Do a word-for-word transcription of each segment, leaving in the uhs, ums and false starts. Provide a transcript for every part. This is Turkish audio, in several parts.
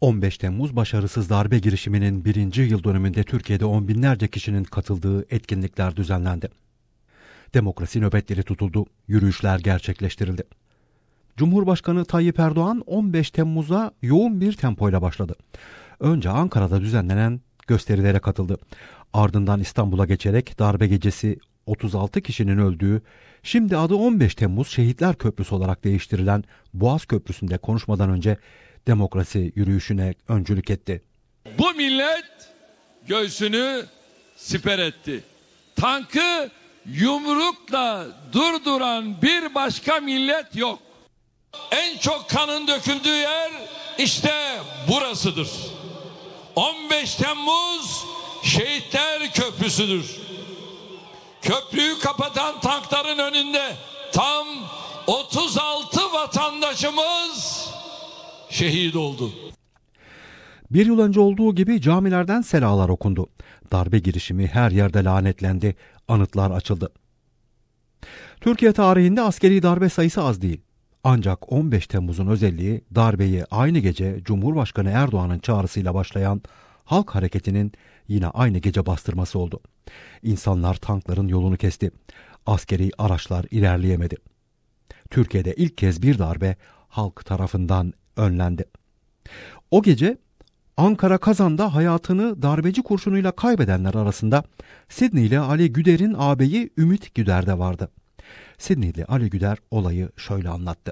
on beş Temmuz başarısız darbe girişiminin birinci yıl dönümünde Türkiye'de on binlerce kişinin katıldığı etkinlikler düzenlendi. Demokrasi nöbetleri tutuldu, yürüyüşler gerçekleştirildi. Cumhurbaşkanı Tayyip Erdoğan on beş Temmuz'a yoğun bir tempoyla başladı. Önce Ankara'da düzenlenen gösterilere katıldı. Ardından İstanbul'a geçerek darbe gecesi otuz altı kişinin öldüğü, şimdi adı on beş Temmuz Şehitler Köprüsü olarak değiştirilen Boğaz Köprüsü'nde konuşmadan önce demokrasi yürüyüşüne öncülük etti. Bu millet göğsünü siper etti. Tankı yumrukla durduran bir başka millet yok. En çok kanın döküldüğü yer işte burasıdır. on beş Temmuz Şehitler Köprüsü'dür. Köprüyü kapatan tankların önünde tam otuz altı vatandaşımız şehit oldu. Bir yıl önce olduğu gibi camilerden selalar okundu. Darbe girişimi her yerde lanetlendi, anıtlar açıldı. Türkiye tarihinde askeri darbe sayısı az değil. Ancak on beş Temmuz'un özelliği darbeyi aynı gece Cumhurbaşkanı Erdoğan'ın çağrısıyla başlayan halk hareketinin yine aynı gece bastırması oldu. İnsanlar tankların yolunu kesti. Askeri araçlar ilerleyemedi. Türkiye'de ilk kez bir darbe halk tarafından önlendi. O gece Ankara Kazan'da hayatını darbeci kurşunuyla kaybedenler arasında Sidneyli Ali Güder'in ağabeyi Ümit Güder de vardı. Sidneyli Ali Güder olayı şöyle anlattı.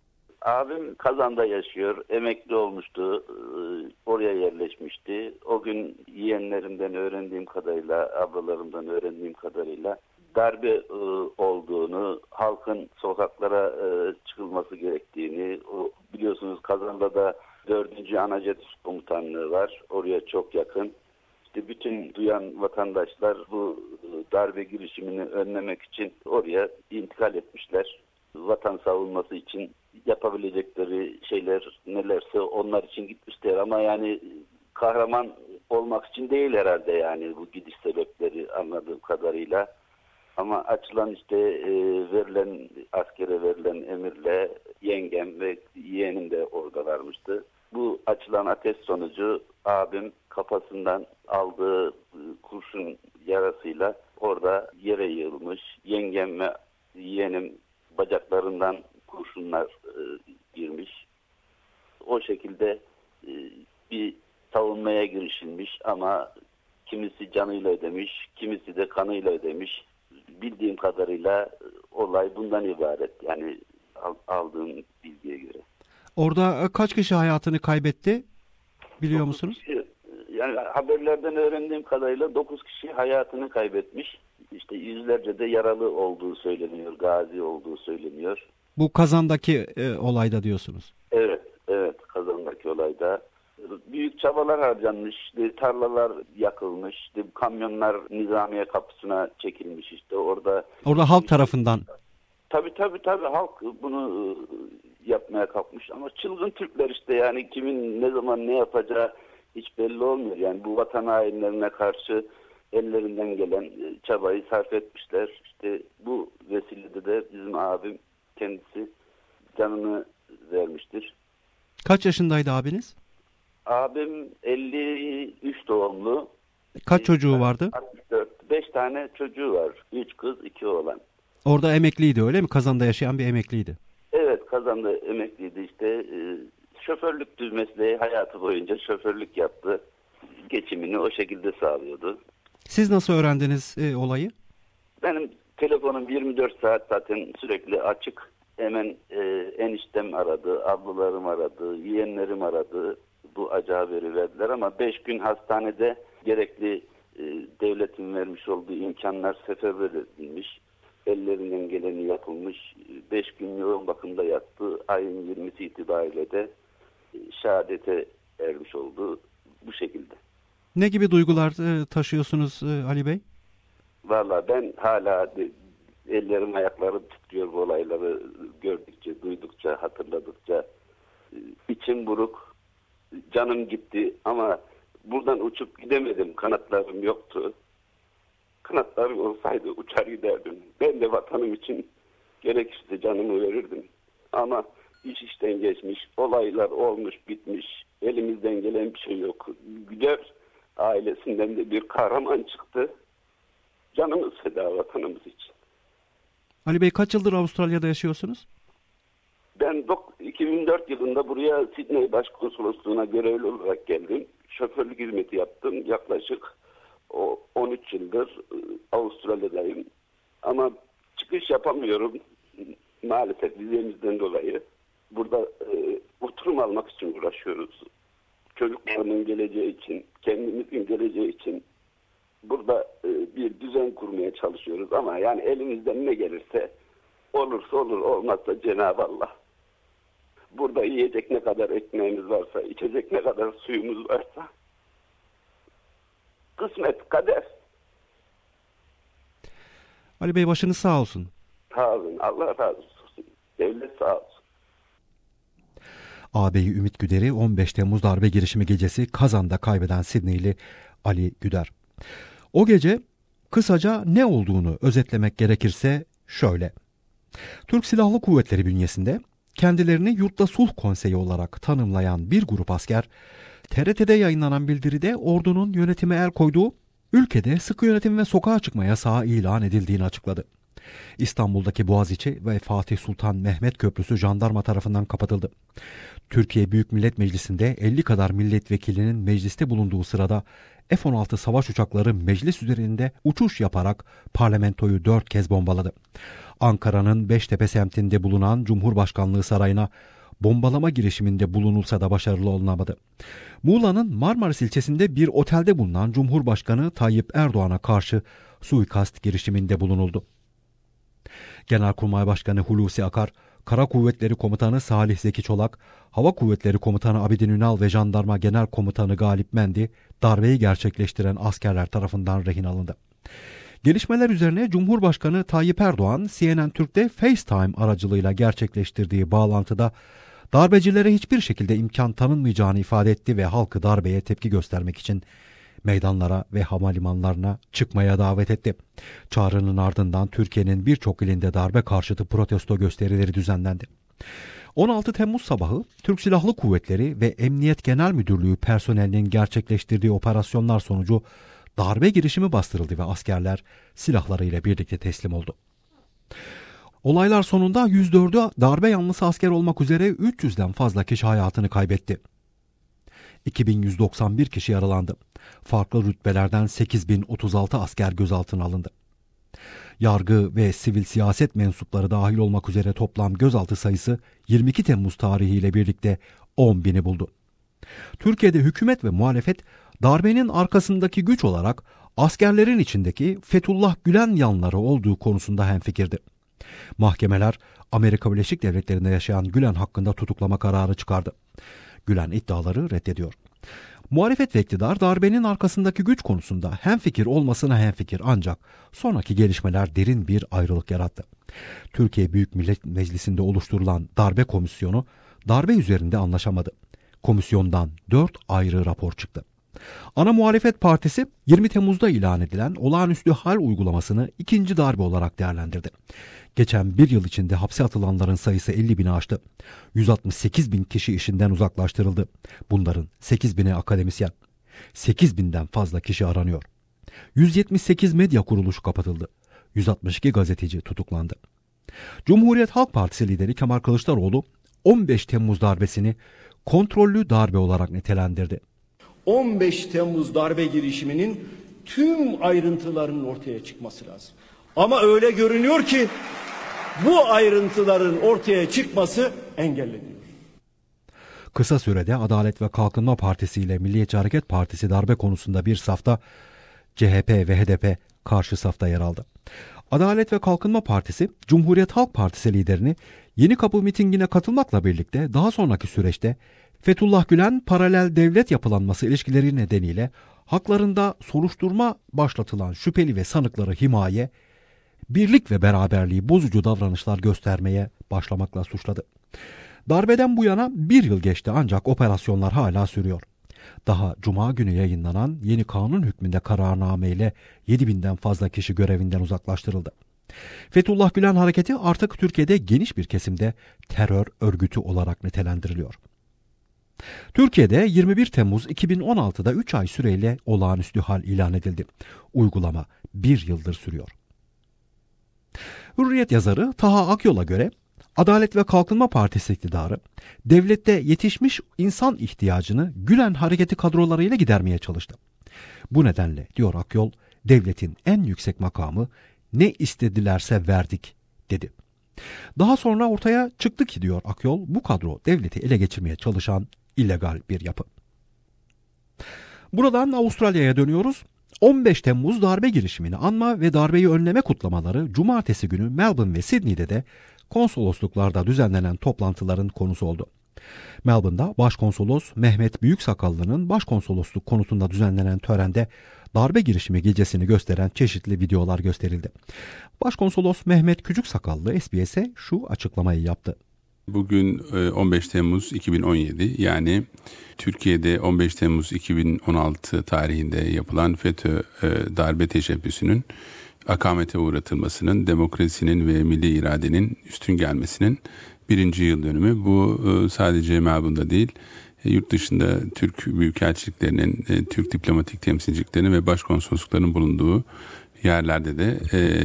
Abim Kazan'da yaşıyor, emekli olmuştu, oraya yerleşmişti. O gün yeğenlerimden öğrendiğim kadarıyla, ablalarımdan öğrendiğim kadarıyla darbe olduğunu, halkın sokaklara çıkılması gerektiğini, biliyorsunuz Kazan'da da dördüncü Anacetis Komutanlığı var, oraya çok yakın. İşte bütün duyan vatandaşlar bu darbe girişimini önlemek için oraya intikal etmişler. Vatan savunması için yapabilecekleri şeyler nelerse onlar için gitmişler ama yani kahraman olmak için değil herhalde yani bu gidiş sebepleri anladığım kadarıyla. Ama açılan işte e, verilen askere verilen emirle yengem ve yeğenim de orada varmıştı. Bu açılan ateş sonucu abim kafasından aldığı kurşun yarasıyla orada yere yığılmış. Yengem ve yeğenim bacaklarından kurşunlar e, girmiş. O şekilde e, bir savunmaya girişilmiş ama kimisi canıyla ödemiş, kimisi de kanıyla ödemiş. Bildiğim kadarıyla olay bundan ibaret. Yani aldığım bilgiye göre. Orada kaç kişi hayatını kaybetti biliyor dokuz musunuz? Kişi, yani haberlerden öğrendiğim kadarıyla dokuz kişi hayatını kaybetmiş. İşte yüzlerce de yaralı olduğu söyleniyor, gazi olduğu söyleniyor. Bu Kazan'daki e, olayda diyorsunuz. Evet, evet Kazan'daki olayda. Büyük çabalar harcanmış, işte tarlalar yakılmış, işte kamyonlar Nizamiye kapısına çekilmiş işte orada. Orada halk tarafından. Tabii tabii tabii halk bunu yapmaya kalkmış ama çılgın Türkler işte yani kimin ne zaman ne yapacağı hiç belli olmuyor. Yani bu vatan hainlerine karşı ellerinden gelen çabayı sarf etmişler. İşte bu vesilede de bizim abim kendisi canını vermiştir. Kaç yaşındaydı abiniz? Abim elli üç doğumlu. Kaç çocuğu vardı? altmış dört. beş tane çocuğu var. üç kız, iki oğlan. Orada emekliydi öyle mi? Kazan'da yaşayan bir emekliydi. Evet Kazan'da emekliydi işte. E, şoförlüktü mesleği hayatı boyunca şoförlük yaptı. Geçimini o şekilde sağlıyordu. Siz nasıl öğrendiniz e, olayı? Benim telefonum yirmi dört saat zaten sürekli açık. Hemen e, eniştem aradı, ablalarım aradı, yeğenlerim aradı. Bu acı haberi verdiler ama beş gün hastanede gerekli e, devletin vermiş olduğu imkanlar seferber edilmiş. Ellerinden geleni yapılmış. beş gün yoğun bakımda yattı. Ayın yirmisi itibariyle de e, şehadete ermiş oldu. Bu şekilde. Ne gibi duygular e, taşıyorsunuz e, Ali Bey? Vallahi ben hala de, ellerim ayaklarım titriyor bu olayları gördükçe, duydukça, hatırladıkça. E, içim buruk. Canım gitti ama buradan uçup gidemedim. Kanatlarım yoktu. Kanatlarım olsaydı uçar giderdim. Ben de vatanım için gerekirse canımı verirdim. Ama iş işten geçmiş, olaylar olmuş, bitmiş. Elimizden gelen bir şey yok. Güder ailesinden de bir kahraman çıktı. Canımız feda vatanımız için. Ali Bey, kaç yıldır Avustralya'da yaşıyorsunuz? Ben iki bin dört yılında buraya Sydney Başkonsolosluğu'na görevli olarak geldim. Şoförlük hizmeti yaptım. Yaklaşık on üç yıldır Avustralya'dayım. Ama çıkış yapamıyorum. Maalesef vizemizden dolayı. Burada e, oturum almak için uğraşıyoruz. Çocuklarımın geleceği için, kendimizin geleceği için burada e, bir düzen kurmaya çalışıyoruz. Ama yani elimizden ne gelirse olursa olur, olmazsa Cenab-ı Allah. Burada yiyecek ne kadar ekmeğimiz varsa, içecek ne kadar suyumuz varsa kısmet, kader. Ali Bey, başınız sağ olsun. Sağ olun. Allah razı olsun. Devlet sağ olsun. Ağabeyi Ümit Güder'i on beş Temmuz darbe girişimi gecesi Kazan'da kaybeden Sidneyli Ali Güder. O gece kısaca ne olduğunu özetlemek gerekirse şöyle. Türk Silahlı Kuvvetleri bünyesinde kendilerini Yurtta Sulh Konseyi olarak tanımlayan bir grup asker, T R T'de yayınlanan bildiride ordunun yönetime el koyduğu, ülkede sıkı yönetim ve sokağa çıkma yasağı ilan edildiğini açıkladı. İstanbul'daki Boğaziçi ve Fatih Sultan Mehmet Köprüsü jandarma tarafından kapatıldı. Türkiye Büyük Millet Meclisi'nde elli kadar milletvekilinin mecliste bulunduğu sırada F on altı savaş uçakları meclis üzerinde uçuş yaparak parlamentoyu dört kez bombaladı. Ankara'nın Beştepe semtinde bulunan Cumhurbaşkanlığı Sarayı'na bombalama girişiminde bulunulsa da başarılı olunamadı. Muğla'nın Marmaris ilçesinde bir otelde bulunan Cumhurbaşkanı Tayyip Erdoğan'a karşı suikast girişiminde bulunuldu. Genelkurmay Başkanı Hulusi Akar, Kara Kuvvetleri Komutanı Salih Zeki Çolak, Hava Kuvvetleri Komutanı Abidin Ünal ve Jandarma Genel Komutanı Galip Mendi darbeyi gerçekleştiren askerler tarafından rehin alındı. Gelişmeler üzerine Cumhurbaşkanı Tayyip Erdoğan, C N N Türk'te FaceTime aracılığıyla gerçekleştirdiği bağlantıda darbecilere hiçbir şekilde imkan tanınmayacağını ifade etti ve halkı darbeye tepki göstermek için meydanlara ve havalimanlarına çıkmaya davet etti. Çağrının ardından Türkiye'nin birçok ilinde darbe karşıtı protesto gösterileri düzenlendi. on altı Temmuz sabahı Türk Silahlı Kuvvetleri ve Emniyet Genel Müdürlüğü personelinin gerçekleştirdiği operasyonlar sonucu darbe girişimi bastırıldı ve askerler silahlarıyla birlikte teslim oldu. Olaylar sonunda yüz dördü darbe yanlısı asker olmak üzere üç yüzden fazla kişi hayatını kaybetti. iki bin yüz doksan bir kişi yaralandı. Farklı rütbelerden sekiz bin otuz altı asker gözaltına alındı. Yargı ve sivil siyaset mensupları dahil olmak üzere toplam gözaltı sayısı yirmi iki Temmuz tarihiyle birlikte on bini buldu. Türkiye'de hükümet ve muhalefet darbenin arkasındaki güç olarak askerlerin içindeki Fethullah Gülen yanları olduğu konusunda hemfikirdi. Mahkemeler Amerika Birleşik Devletleri'nde yaşayan Gülen hakkında tutuklama kararı çıkardı. Gülen iddiaları reddediyor. Muhalefet ve iktidar darbenin arkasındaki güç konusunda hemfikir olmasına hemfikir, ancak sonraki gelişmeler derin bir ayrılık yarattı. Türkiye Büyük Millet Meclisi'nde oluşturulan darbe komisyonu darbe üzerinde anlaşamadı. Komisyondan dört ayrı rapor çıktı. Ana muhalefet partisi yirmi Temmuz'da ilan edilen olağanüstü hal uygulamasını ikinci darbe olarak değerlendirdi. Geçen bir yıl içinde hapse atılanların sayısı elli bini aştı. yüz altmış sekiz bin kişi işinden uzaklaştırıldı. Bunların sekiz bini akademisyen. sekiz binden fazla kişi aranıyor. yüz yetmiş sekiz medya kuruluşu kapatıldı. yüz altmış iki gazeteci tutuklandı. Cumhuriyet Halk Partisi lideri Kemal Kılıçdaroğlu on beş Temmuz darbesini kontrollü darbe olarak nitelendirdi. on beş Temmuz darbe girişiminin tüm ayrıntılarının ortaya çıkması lazım. Ama öyle görünüyor ki bu ayrıntıların ortaya çıkması engelleniyor. Kısa sürede Adalet ve Kalkınma Partisi ile Milliyetçi Hareket Partisi darbe konusunda bir safta, C H P ve H D P karşı safta yer aldı. Adalet ve Kalkınma Partisi, Cumhuriyet Halk Partisi liderini Yenikapı mitingine katılmakla birlikte daha sonraki süreçte Fethullah Gülen paralel devlet yapılanması ilişkileri nedeniyle haklarında soruşturma başlatılan şüpheli ve sanıkları himaye, birlik ve beraberliği bozucu davranışlar göstermeye başlamakla suçladı. Darbeden bu yana bir yıl geçti, ancak operasyonlar hala sürüyor. Daha Cuma günü yayınlanan yeni kanun hükmünde kararname ile yedi binden fazla kişi görevinden uzaklaştırıldı. Fethullah Gülen hareketi artık Türkiye'de geniş bir kesimde terör örgütü olarak nitelendiriliyor. Türkiye'de yirmi bir Temmuz iki bin on altıda üç ay süreyle olağanüstü hal ilan edildi. Uygulama bir yıldır sürüyor. Hürriyet yazarı Taha Akyol'a göre Adalet ve Kalkınma Partisi iktidarı devlette yetişmiş insan ihtiyacını Gülen hareketi kadrolarıyla gidermeye çalıştı. Bu nedenle, diyor Akyol, devletin en yüksek makamı ne istedilerse verdik dedi. Daha sonra ortaya çıktı ki, diyor Akyol, bu kadro devleti ele geçirmeye çalışan illegal bir yapı. Buradan Avustralya'ya dönüyoruz. on beş Temmuz darbe girişimini anma ve darbeyi önleme kutlamaları cumartesi günü Melbourne ve Sydney'de de konsolosluklarda düzenlenen toplantıların konusu oldu. Melbourne'da Başkonsolos Mehmet Büyüksakallı'nın başkonsolosluk konutunda düzenlenen törende darbe girişimi gecesini gösteren çeşitli videolar gösterildi. Başkonsolos Mehmet Küçüksakallı S B S'e şu açıklamayı yaptı. Bugün on beş Temmuz iki bin on yedi, yani Türkiye'de on beş Temmuz iki bin on altı tarihinde yapılan FETÖ darbe teşebbüsünün akamete uğratılmasının, demokrasinin ve milli iradenin üstün gelmesinin birinci yıl dönümü. Bu sadece Melbourne'da değil, yurt dışında Türk büyükelçiliklerinin, Türk diplomatik temsilciliklerinin ve başkonsoloslukların bulunduğu yerlerde de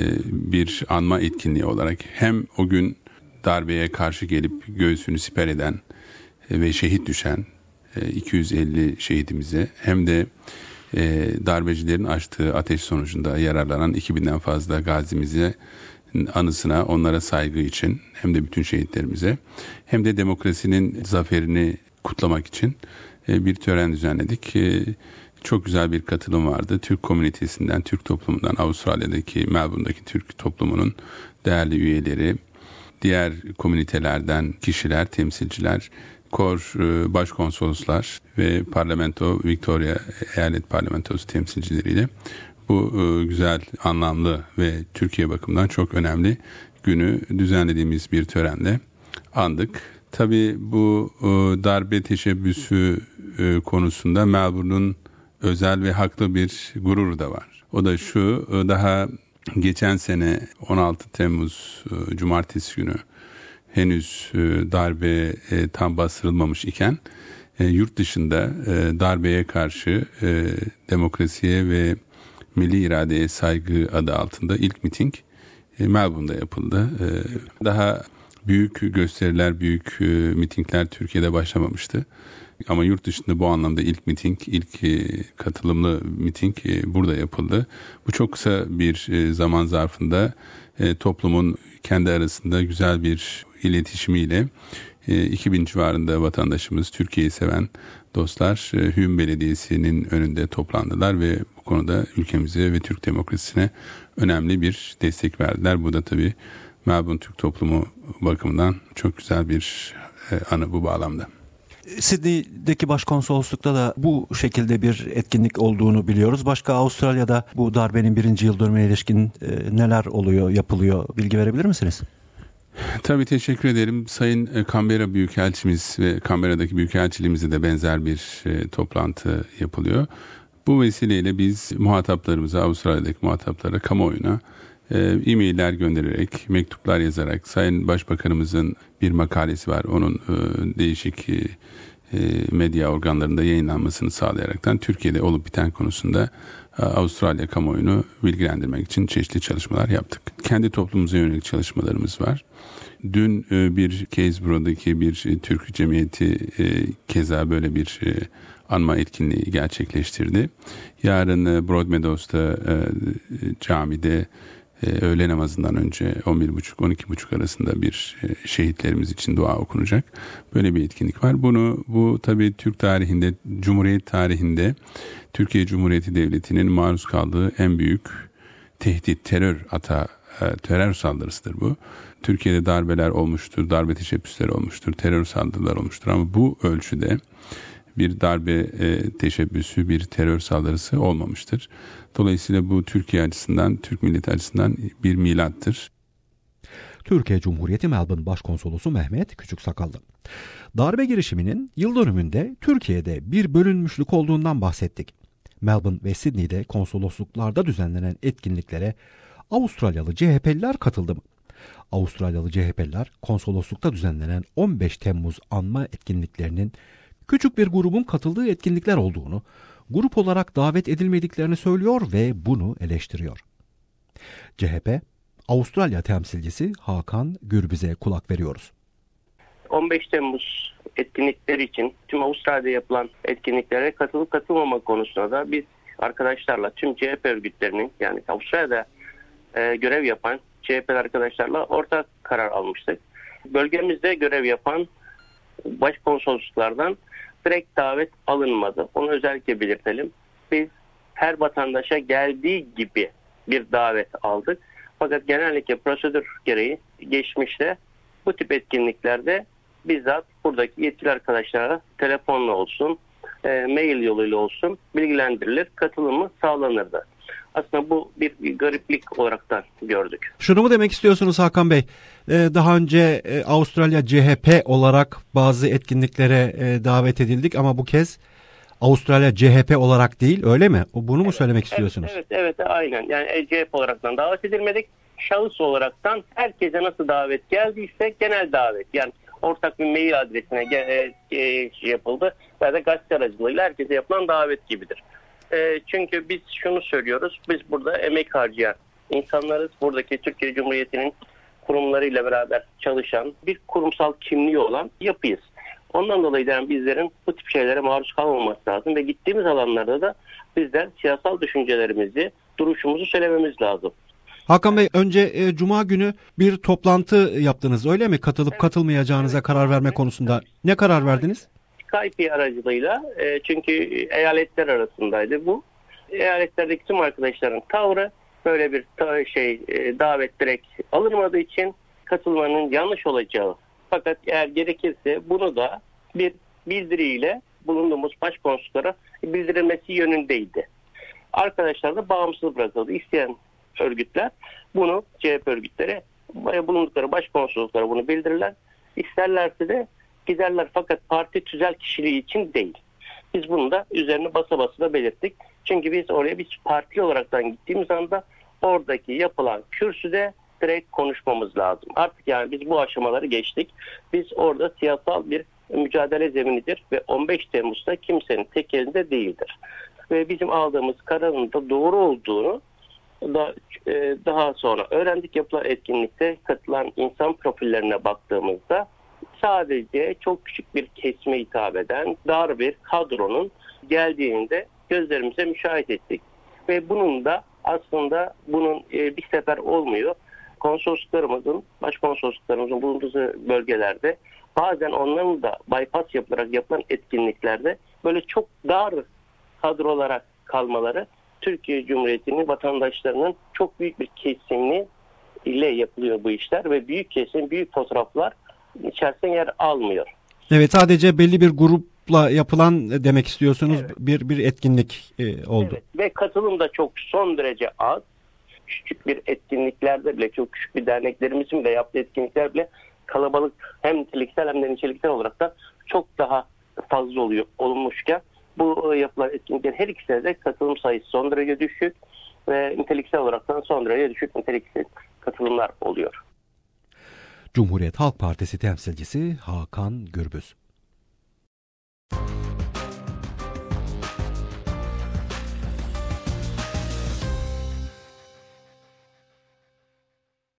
bir anma etkinliği olarak hem o gün darbeye karşı gelip göğsünü siper eden ve şehit düşen iki yüz elli şehidimize, hem de darbecilerin açtığı ateş sonucunda yararlanan iki binden fazla gazimize anısına, onlara saygı için, hem de bütün şehitlerimize, hem de demokrasinin zaferini kutlamak için bir tören düzenledik. Çok güzel bir katılım vardı. Türk komünitesinden, Türk toplumundan, Avustralya'daki, Melbourne'daki Türk toplumunun değerli üyeleri, diğer komünitelerden kişiler, temsilciler, kor başkonsoloslar ve parlamento, Victoria Eyalet Parlamentosu temsilcileriyle bu güzel, anlamlı ve Türkiye bakımından çok önemli günü düzenlediğimiz bir törenle andık. Tabii bu darbe teşebbüsü konusunda Melbourne'un özel ve haklı bir gururu da var. O da şu: daha geçen sene on altı Temmuz Cumartesi günü henüz darbe tam bastırılmamış iken yurt dışında darbeye karşı demokrasiye ve milli iradeye saygı adı altında ilk miting Melbourne'da yapıldı. Daha büyük gösteriler, büyük mitingler Türkiye'de başlamamıştı. Ama yurt dışında bu anlamda ilk miting, ilk katılımlı miting burada yapıldı. Bu çok kısa bir zaman zarfında toplumun kendi arasında güzel bir iletişimiyle iki bin civarında vatandaşımız, Türkiye'yi seven dostlar Hüyüm Belediyesi'nin önünde toplandılar ve bu konuda ülkemize ve Türk demokrasisine önemli bir destek verdiler. Bu da tabii Melbourne Türk toplumu bakımından çok güzel bir anı bu bağlamda. Sydney'deki başkonsoloslukta da bu şekilde bir etkinlik olduğunu biliyoruz. Başka Avustralya'da bu darbenin birinci yıl dönümüne ilişkin neler oluyor, yapılıyor? Bilgi verebilir misiniz? Tabii, teşekkür ederim. Sayın Canberra Büyükelçimiz ve Canberra'daki Büyükelçiliğimizde de benzer bir e, toplantı yapılıyor. Bu vesileyle biz muhataplarımıza, Avustralya'daki muhataplara, kamuoyuna e, e-mailler göndererek, mektuplar yazarak, Sayın Başbakanımızın bir makalesi var, onun e, değişik e, medya organlarında yayınlanmasını sağlayaraktan Türkiye'de olup biten konusunda Avustralya kamuoyunu bilgilendirmek için çeşitli çalışmalar yaptık. Kendi toplumumuza yönelik çalışmalarımız var. Dün bir Keysborough'daki bir Türk cemiyeti keza böyle bir anma etkinliği gerçekleştirdi. Yarın Broadmeadows'ta camide öğle namazından önce on bir buçuk on iki buçuk arasında bir şehitlerimiz için dua okunacak. Böyle bir etkinlik var. Bunu bu tabii Türk tarihinde, Cumhuriyet tarihinde Türkiye Cumhuriyeti Devleti'nin maruz kaldığı en büyük tehdit, terör ata, terör saldırısıdır bu. Türkiye'de darbeler olmuştur, darbe teşebbüsleri olmuştur, terör saldırılar olmuştur ama bu ölçüde bir darbe e, teşebbüsü, bir terör saldırısı olmamıştır. Dolayısıyla bu Türkiye açısından, Türk milleti açısından bir milattır. Türkiye Cumhuriyeti Melbourne Başkonsolosu Mehmet Küçüksakallı. Darbe girişiminin yıl dönümünde Türkiye'de bir bölünmüşlük olduğundan bahsettik. Melbourne ve Sydney'de konsolosluklarda düzenlenen etkinliklere Avustralyalı C H P'liler katıldı mı? Avustralyalı C H P'liler konsoloslukta düzenlenen on beş Temmuz anma etkinliklerinin küçük bir grubun katıldığı etkinlikler olduğunu, grup olarak davet edilmediklerini söylüyor ve bunu eleştiriyor. C H P, Avustralya temsilcisi Hakan Gürbüz'e kulak veriyoruz. on beş Temmuz etkinlikleri için tüm Avustralya'da yapılan etkinliklere katılıp katılmama konusunda da biz arkadaşlarla tüm C H P örgütlerinin, yani Avustralya'da e, görev yapan C H P arkadaşlarla ortak karar almıştık. Bölgemizde görev yapan başkonsolosluklardan direkt davet alınmadı. Onu özellikle belirtelim. Biz her vatandaşa geldiği gibi bir davet aldık. Fakat genellikle prosedür gereği geçmişte bu tip etkinliklerde bizzat buradaki yetkili arkadaşlara telefonla olsun, e, mail yoluyla olsun bilgilendirilir, katılımı sağlanırdı. Aslında bu bir, bir gariplik olaraktan gördük. Şunu mu demek istiyorsunuz Hakan Bey? Ee, daha önce e, Avustralya C H P olarak bazı etkinliklere e, davet edildik ama bu kez Avustralya C H P olarak değil, öyle mi? Bunu mu evet, söylemek istiyorsunuz? Evet, evet, evet, aynen. Yani C H P olaraktan davet edilmedik. Şahıs olaraktan herkese nasıl davet geldiyse genel davet. Yani ortak bir mail adresine e, e, şey yapıldı veya da gazete aracılığıyla herkese yapılan davet gibidir. E, çünkü biz şunu söylüyoruz, biz burada emek harcayan insanlarız. Buradaki Türkiye Cumhuriyeti'nin kurumlarıyla beraber çalışan, bir kurumsal kimliği olan yapıyız. Ondan dolayı da bizlerin bu tip şeylere maruz kalmaması lazım ve gittiğimiz alanlarda da bizler siyasal düşüncelerimizi, duruşumuzu söylememiz lazım. Hakan Bey, önce e, Cuma günü bir toplantı yaptınız, öyle mi? Katılıp evet, katılmayacağınıza evet, karar verme evet, konusunda. Evet. Ne karar verdiniz? Skype aracılığıyla, e, çünkü eyaletler arasındaydı bu. Eyaletlerdeki tüm arkadaşların tavrı böyle bir ta- şey e, davet direkt alınmadığı için katılmanın yanlış olacağı. Fakat eğer gerekirse bunu da bir bildiriyle bulunduğumuz başkonsoloslara bildirilmesi yönündeydi. Arkadaşlar da bağımsız bırakıldı. İsteyen örgütler bunu, C H P örgütleri bulundukları başkonsolosluklara bunu bildirirler. İsterlerse de giderler, fakat parti tüzel kişiliği için değil. Biz bunu da üzerine basa basa da belirttik. Çünkü biz oraya biz partili olaraktan gittiğimiz anda oradaki yapılan kürsüde direkt konuşmamız lazım. Artık yani biz bu aşamaları geçtik. Biz orada siyasal bir mücadele zeminidir ve on beş Temmuz'da kimsenin tek elinde değildir. Ve bizim aldığımız kararın da doğru olduğunu da e, daha sonra öğrendik. Yapılan etkinlikte katılan insan profillerine baktığımızda sadece çok küçük bir kesime hitap eden dar bir kadronun geldiğini de gözlerimize müşahit ettik. Ve bunun da aslında bunun e, bir sefer olmuyor. Konsolosluklarımızın, başkonsolosluklarımızın bulunduğu bölgelerde bazen onların da bypass yapılarak yapılan etkinliklerde böyle çok dar kadrolara kalmaları Türkiye Cumhuriyeti'nin vatandaşlarının çok büyük bir kesimini ile yapılıyor bu işler ve büyük kesim, büyük fotoğraflar içerisinde yer almıyor. Evet, sadece belli bir grupla yapılan demek istiyorsunuz, evet, bir bir etkinlik e, oldu. Evet. Ve katılım da çok son derece az. Küçük bir etkinliklerde bile, çok küçük bir derneklerimizin de yaptığı etkinlikler bile kalabalık, hem niteliksel hem de niceliksel olarak da çok daha fazla oluyor olmuşken bu yapılan etkinliklerin her ikisine de katılım sayısı son derece düşük ve niteliksel olarak son derece düşük niteliksel katılımlar oluyor. Cumhuriyet Halk Partisi temsilcisi Hakan Gürbüz.